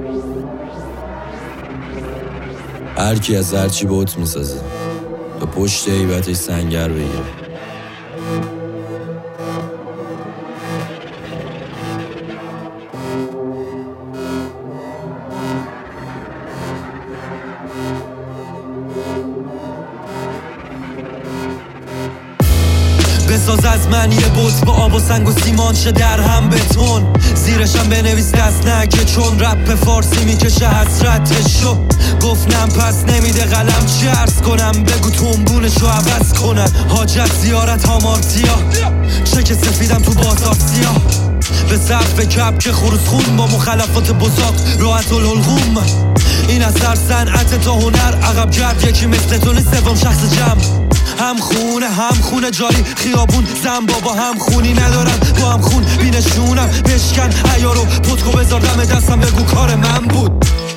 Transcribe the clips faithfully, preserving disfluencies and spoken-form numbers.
هر کی از هر چی بوت میسازه تا پشت هیبتش سنگر بگیره. بساز از من یه بوت با آب و سنگ و سیمان شه در هم بتون، زیرشم بنویس دست نکه چون رپ فارسی میکشه حسرتشو. گفتم پس نمیده قلم چی عرض کنم، بگو تنبونشو عوض کنن. حاجت زیارت آمارتیا چه که سفیدم تو بازار سیاه، به صف کپ که خروس خون با مخلفات بزاق راحت الالغوم. این از هر صنعت تا هنر عقب گرد یکی مثل تو نیست، سوم شخص جمع. هم خونه هم خونه جاری خیابون زن بابا هم خونی ندارم با هم خون بینشونم. بشکن عیارو پتکو بذار دم دستم بگو کار من بود.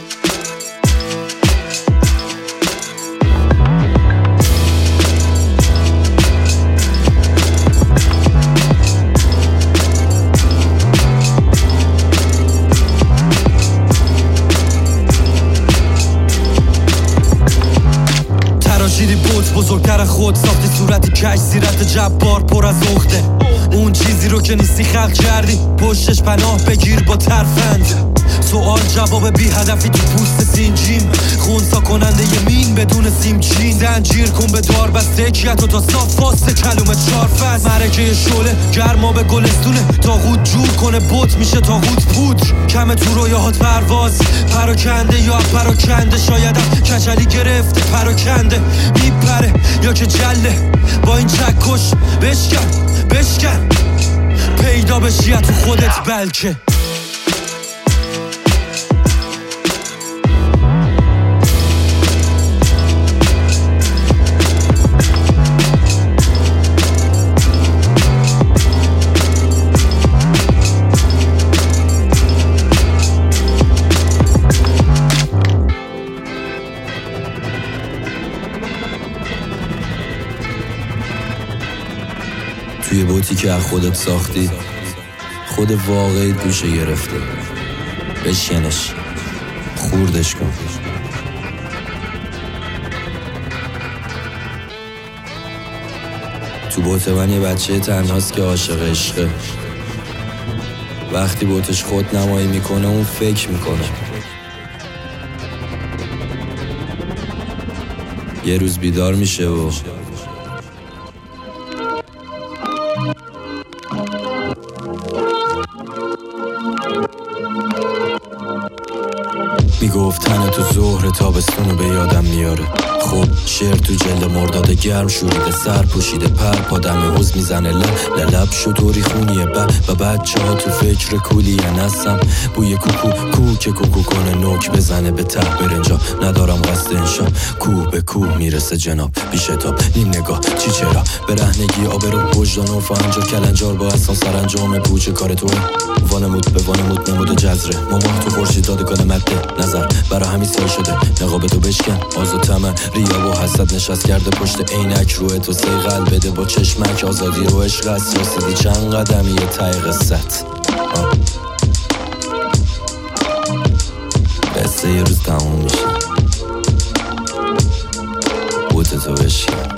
تراشیدی بوت بزرگتر خود، ساختی صورتی کش سیرت جبار پر از عقده. اون چیزی رو که نیستی خلق کردی پشتش پناه بگیر با ترفند. سوال جواب بی هدفی تو پوست سینجیم، خونسا کننده یمین بدون سیمچین. زنجیر کن به دار بسته کیتو تا صاف واسه کلومه چار فصل. مرکه شوله گرما به گلستونه تاغوت جور کنه بوت میشه تاغوت پودر. کم تو رویاهات پرواز پراکنده یا پراکنده، شایدم کچلی گرفته پراکنده میپره یا که جله. با این چکش بشکن بشکن پیدا بشی تو خودت بلکه. توی بوتی که از خودت ساختی خود واقعی گوشه گرفته، بشکنش خوردش کن. تو بوت من یه بچه تنهاست که عاشق عشقه. وقتی بوتش خود نمایی میکنه اون فکر میکنه. یه روز بیدار میشه و میگفت تن تو ظهر تابستونو به یادم میاره. خب شعر تو جلد مرداد گرم شوریده، سر پوشیده پر پادم حوز میزنه لب لب شطوری خونیه ب و بچه ها تو فکر کولی نستم. بوی کوکو کو که کوکو کنه نوک بزنه به ته برنجا. ندارم قصد انشا کوه به کوه میرسه جناب بیشتاب. این نگاه چی چرا برهنگی آبرو وجدان و فانجا کلنجار با اصلا سرانجام پوچه کار تو وانمود به وانمود نمود جزره. مامان تو خورشید دادگان مده نظر برا همین سال شده نقاب تو بشکن. آزو تمه ریا و حسد نشست کرده پشت عینک روی تو سیغل بده با چشمک. آزادی رو عشق است رسیدی چند قدمی یه تای قصت. قصه یه روز تموم میشه بوت تو بشکن.